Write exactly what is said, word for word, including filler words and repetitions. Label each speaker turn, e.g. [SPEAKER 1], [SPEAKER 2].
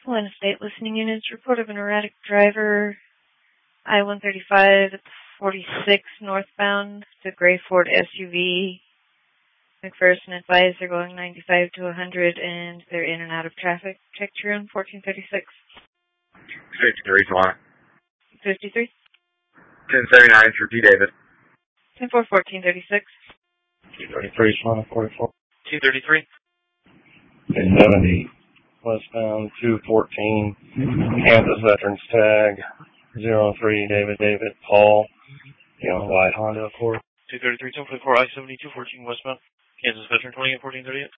[SPEAKER 1] One state listening units report of an erratic driver, I one thirty-five at forty-six northbound, the gray Ford S U V. McPherson advised they're going ninety-five to one hundred and they're in and out of traffic. Check Trune, fourteen thirty-six.
[SPEAKER 2] fifty-three, Swan.
[SPEAKER 1] fifty-three.
[SPEAKER 2] ten seventy-nine for P. David.
[SPEAKER 1] ten four, fourteen thirty-six.
[SPEAKER 3] two thirty-three, Swan, forty-four.
[SPEAKER 4] two thirty-three.
[SPEAKER 3] ten seventy, westbound, two fourteen, Kansas Veterans Tag, zero three, David, David, Paul, yellow white Honda Accord.
[SPEAKER 4] two thirty-three, ten forty-four, I seventy-two, fourteen westbound, Kansas Veteran, twenty-eight, fourteen thirty-eight.